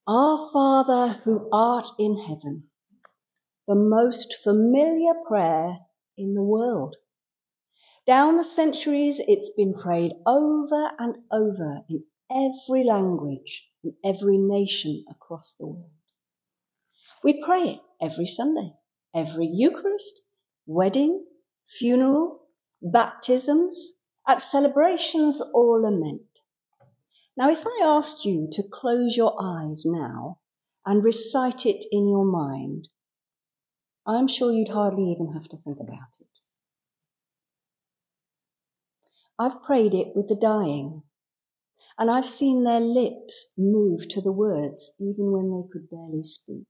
Our Father who art in heaven, the most familiar prayer in the world. Down the centuries, it's been prayed over and over in every language, in every nation across the world. We pray it every Sunday, every Eucharist, wedding, funeral, baptisms, at celebrations or lament. Now, if I asked you to close your eyes now and recite it in your mind, I'm sure you'd hardly even have to think about it. I've prayed it with the dying, and I've seen their lips move to the words even when they could barely speak.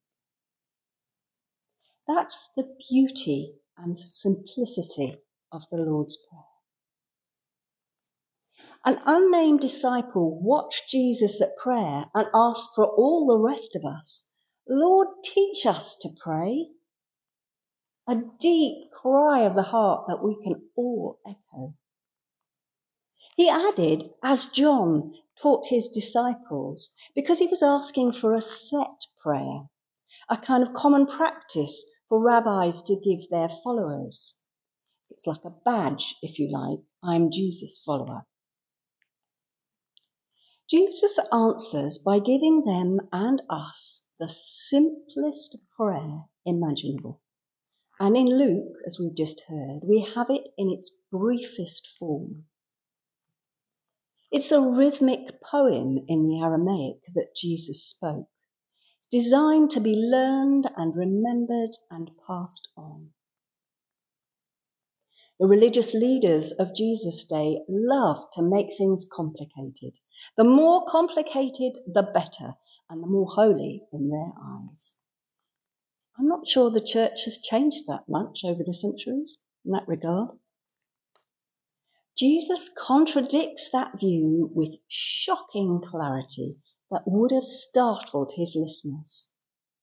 That's the beauty and simplicity of the Lord's Prayer. An unnamed disciple watched Jesus at prayer and asked for all the rest of us, "Lord, teach us to pray." A deep cry of the heart that we can all echo. He added, as John taught his disciples, because he was asking for a set prayer, a kind of common practice for rabbis to give their followers. It's like a badge, if you like. I'm Jesus' follower. Jesus answers by giving them and us the simplest prayer imaginable. And in Luke, as we've just heard, we have it in its briefest form. It's a rhythmic poem in the Aramaic that Jesus spoke. It's designed to be learned and remembered and passed on. The religious leaders of Jesus' day loved to make things complicated. The more complicated, the better, and the more holy in their eyes. I'm not sure the church has changed that much over the centuries in that regard. Jesus contradicts that view with shocking clarity that would have startled his listeners.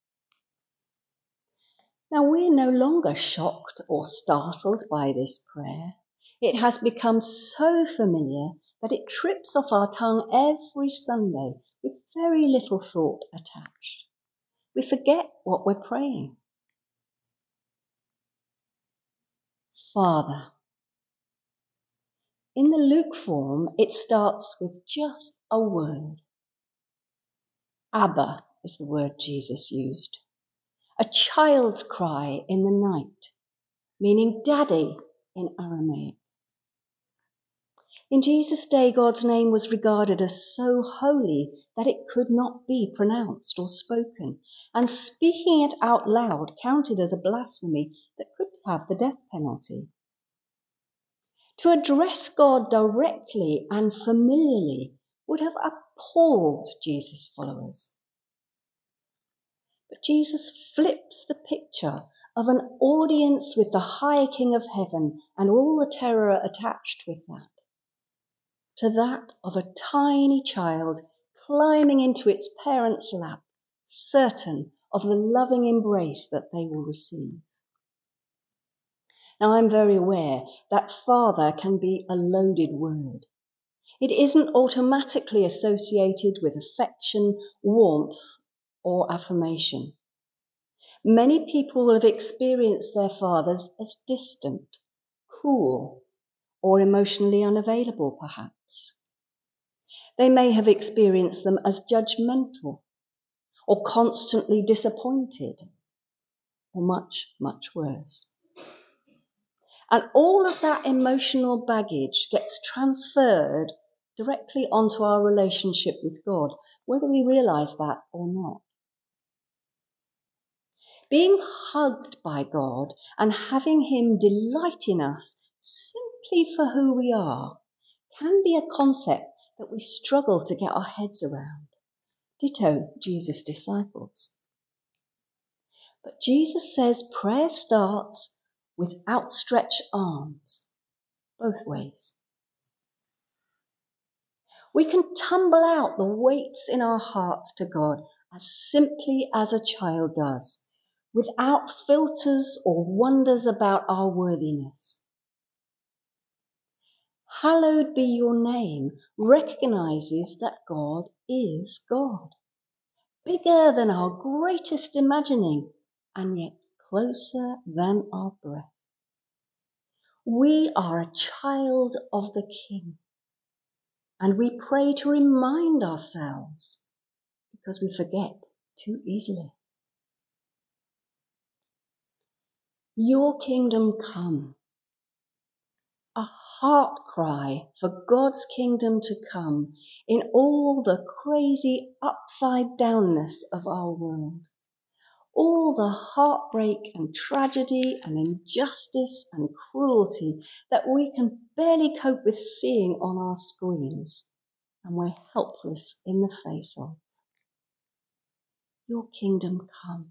Now, we're no longer shocked or startled by this prayer. It has become so familiar that it trips off our tongue every Sunday with very little thought attached. We forget what we're praying. Father. In the Luke form, it starts with just a word. Abba is the word Jesus used. A child's cry in the night, meaning daddy in Aramaic. In Jesus' day, God's name was regarded as so holy that it could not be pronounced or spoken, and speaking it out loud counted as a blasphemy that could have the death penalty. To address God directly and familiarly would have appalled Jesus' followers. But Jesus flips the picture of an audience with the high King of heaven and all the terror attached with that, to that of a tiny child climbing into its parents' lap, certain of the loving embrace that they will receive. Now, I'm very aware that father can be a loaded word. It isn't automatically associated with affection, warmth, or affirmation. Many people will have experienced their fathers as distant, cool, or emotionally unavailable, perhaps. They may have experienced them as judgmental, or constantly disappointed, or much, much worse. And all of that emotional baggage gets transferred directly onto our relationship with God, whether we realise that or not. Being hugged by God and having him delight in us simply for who we are can be a concept that we struggle to get our heads around. Ditto Jesus' disciples. But Jesus says prayer starts with outstretched arms, both ways. We can tumble out the weights in our hearts to God as simply as a child does, without filters or wonders about our worthiness. Hallowed be your name recognizes that God is God. bigger than our greatest imagining, and yet closer than our breath. We are a child of the King, and we pray to remind ourselves because we forget too easily. Your kingdom come. A heart cry for God's kingdom to come in all the crazy upside downness of our world. All the heartbreak and tragedy and injustice and cruelty that we can barely cope with seeing on our screens and we're helpless in the face of. Your kingdom come.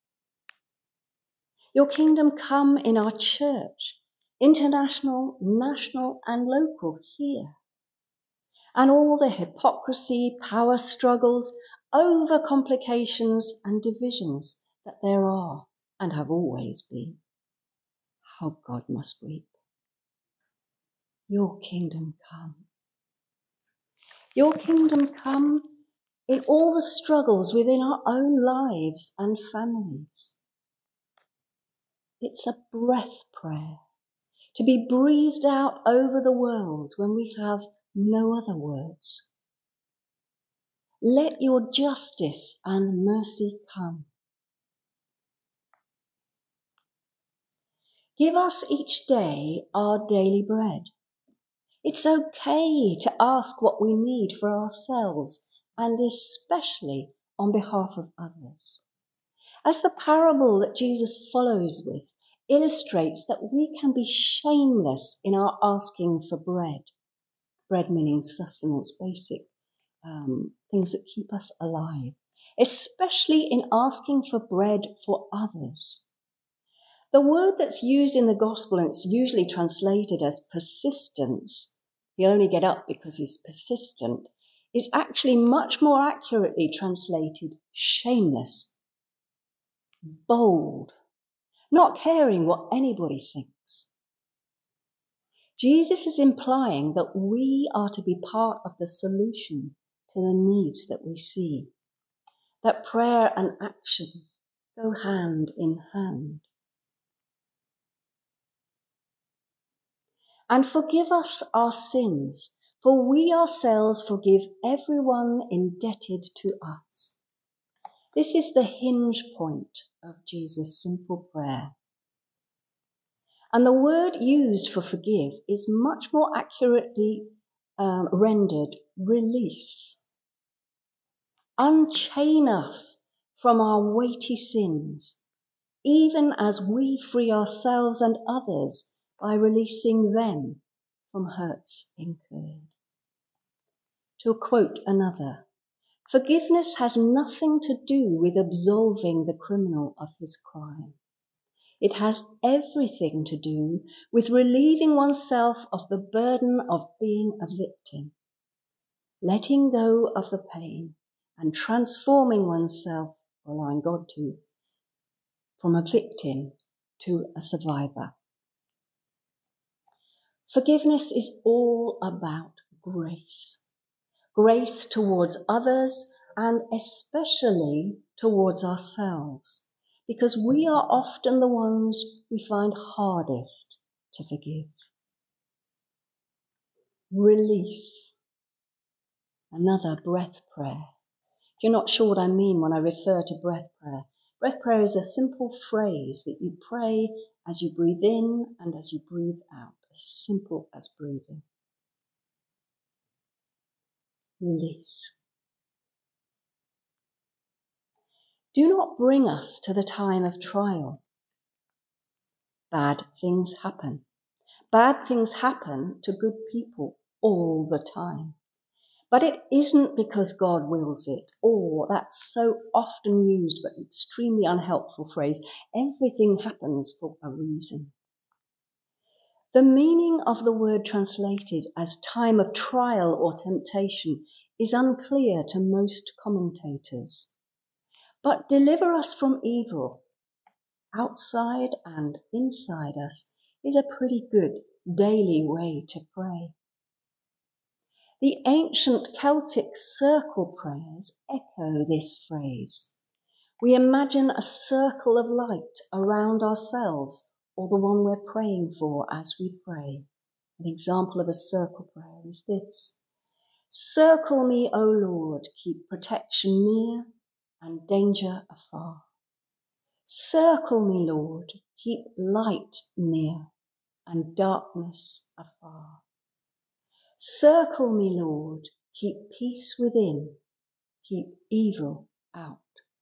Your kingdom come in our church, international, national and local here. And all the hypocrisy, power struggles, overcomplications and divisions that there are and have always been. How God must weep. Your kingdom come. Your kingdom come in all the struggles within our own lives and families. It's a breath prayer to be breathed out over the world when we have no other words. Let your justice and mercy come. Give us each day our daily bread. It's okay to ask what we need for ourselves and especially on behalf of others. As the parable that Jesus follows with illustrates that we can be shameless in our asking for bread. Bread meaning sustenance, basic things that keep us alive, especially in asking for bread for others. The word that's used in the gospel, and it's usually translated as persistence, he'll only get up because he's persistent, is actually much more accurately translated shameless, bold, not caring what anybody thinks. Jesus is implying that we are to be part of the solution to the needs that we see, that prayer and action go hand in hand. And forgive us our sins, for we ourselves forgive everyone indebted to us. This is the hinge point of Jesus' simple prayer. And the word used for forgive is much more accurately rendered release. Unchain us from our weighty sins, even as we free ourselves and others by releasing them from hurts incurred. To quote another, forgiveness has nothing to do with absolving the criminal of his crime. It has everything to do with relieving oneself of the burden of being a victim, letting go of the pain and transforming oneself, allowing God to, from a victim to a survivor. Forgiveness is all about grace. Grace towards others and especially towards ourselves, because we are often the ones we find hardest to forgive. Release. Another breath prayer. If you're not sure what I mean when I refer to breath prayer is a simple phrase that you pray as you breathe in and as you breathe out, as simple as breathing. Release. Do not bring us to the time of trial. Bad things happen. Bad things happen to good people all the time. But it isn't because God wills it, or that so often used but extremely unhelpful phrase, everything happens for a reason. The meaning of the word translated as time of trial or temptation is unclear to most commentators. But deliver us from evil, outside and inside us, is a pretty good daily way to pray. The ancient Celtic circle prayers echo this phrase. We imagine a circle of light around ourselves or the one we're praying for as we pray. An example of a circle prayer is this. Circle me, O Lord, keep protection near and danger afar. Circle me, Lord, keep light near and darkness afar. Circle me, Lord, keep peace within, keep evil out.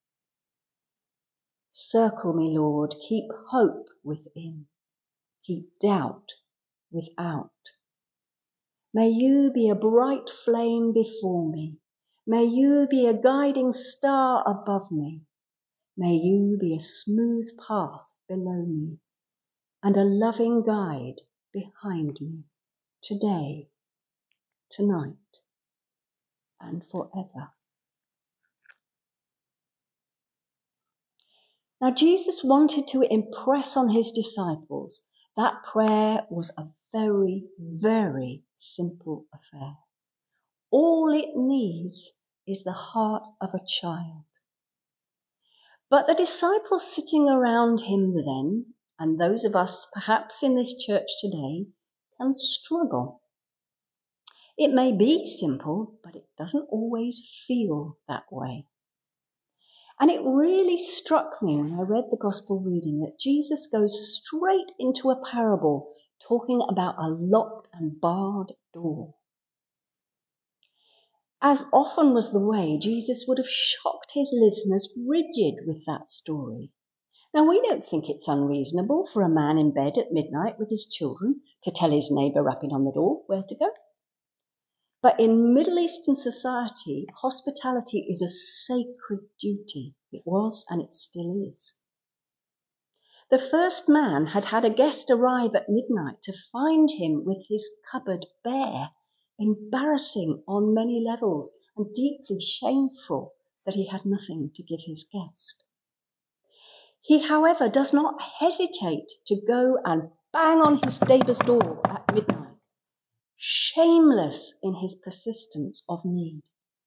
Circle me, Lord, keep hope within, keep doubt without. May you be a bright flame before me. May you be a guiding star above me. May you be a smooth path below me and a loving guide behind me today, tonight, and forever. Now, Jesus wanted to impress on his disciples that prayer was a very, very simple affair. All it needs is the heart of a child. But the disciples sitting around him then, and those of us perhaps in this church today, can struggle. It may be simple, but it doesn't always feel that way. And it really struck me when I read the gospel reading that Jesus goes straight into a parable talking about a locked and barred door. As often was the way, Jesus would have shocked his listeners rigid with that story. Now, we don't think it's unreasonable for a man in bed at midnight with his children to tell his neighbour rapping on the door where to go. But in Middle Eastern society, hospitality is a sacred duty. It was and it still is. The first man had had a guest arrive at midnight to find him with his cupboard bare, embarrassing on many levels and deeply shameful that he had nothing to give his guest. He, however, does not hesitate to go and bang on his neighbour's door at midnight, shameless in his persistence of need.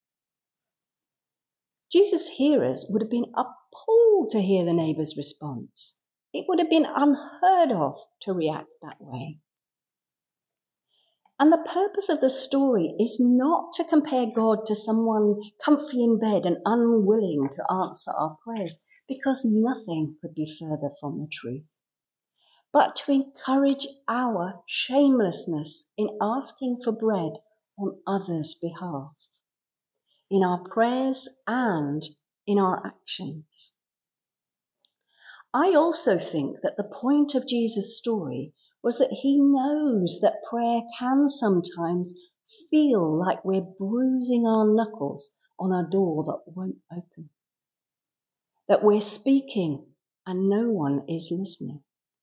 Jesus' hearers would have been appalled to hear the neighbour's response. It would have been unheard of to react that way. And the purpose of the story is not to compare God to someone comfy in bed and unwilling to answer our prayers, because nothing could be further from the truth, but to encourage our shamelessness in asking for bread on others' behalf, in our prayers and in our actions. I also think that the point of Jesus' story was that he knows that prayer can sometimes feel like we're bruising our knuckles on a door that won't open, that we're speaking and no one is listening,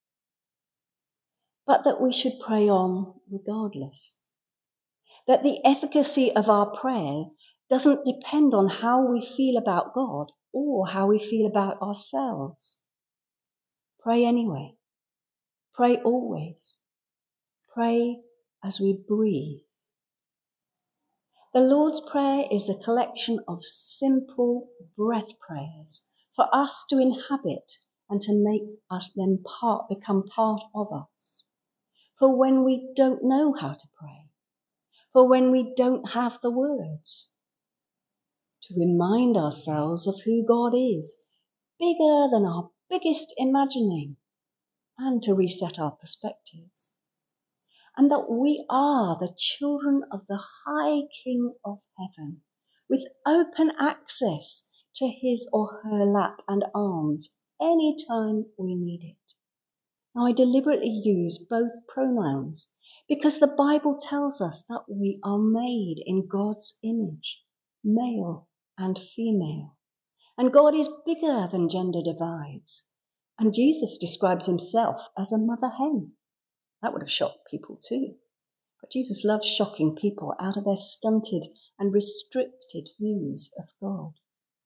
but that we should pray on regardless, that the efficacy of our prayer doesn't depend on how we feel about God or how we feel about ourselves. Pray anyway. Pray always. Pray as we breathe. The Lord's Prayer is a collection of simple breath prayers for us to inhabit and to make us then become part of us. For when we don't know how to pray, for when we don't have the words, to remind ourselves of who God is, bigger than our biggest imagining, and to reset our perspectives. And that we are the children of the High King of Heaven, with open access to his or her lap and arms any time we need it. Now, I deliberately use both pronouns because the Bible tells us that we are made in God's image, male and female. And God is bigger than gender divides. And Jesus describes himself as a mother hen. That would have shocked people too. But Jesus loves shocking people out of their stunted and restricted views of God.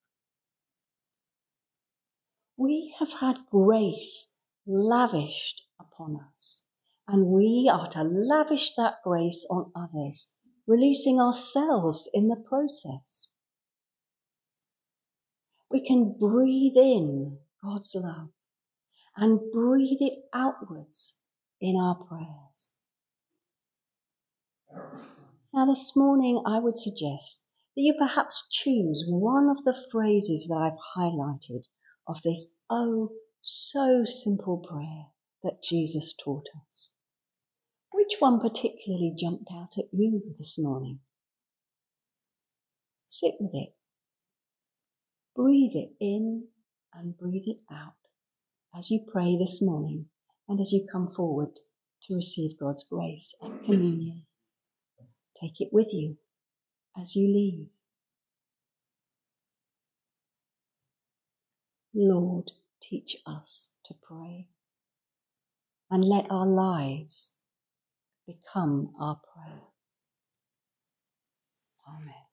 We have had grace lavished upon us, and we are to lavish that grace on others releasing ourselves in the process. We can breathe in God's love and breathe it outwards in our prayers. Now this morning I would suggest that you perhaps choose one of the phrases that I've highlighted of this oh so simple prayer that Jesus taught us. Which one particularly jumped out at you this morning? Sit with it. Breathe it in and breathe it out as you pray this morning and as you come forward to receive God's grace at communion. Take it with you as you leave. Lord, teach us to pray, and let our lives become our prayer. Amen.